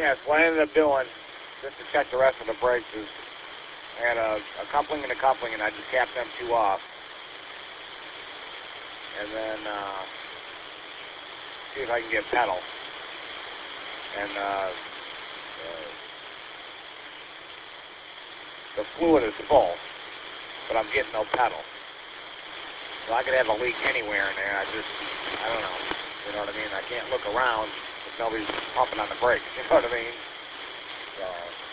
Yes, what I ended up doing, just to check the rest of the brakes, is I had a coupling and a coupling, and I just capped them two off. And then see if I can get pedal. And the fluid is full, but I'm getting no pedal. So I could have a leak anywhere in there. I don't know. You know what I mean? I can't look around if nobody's pumping on the brakes. You know what I mean? So.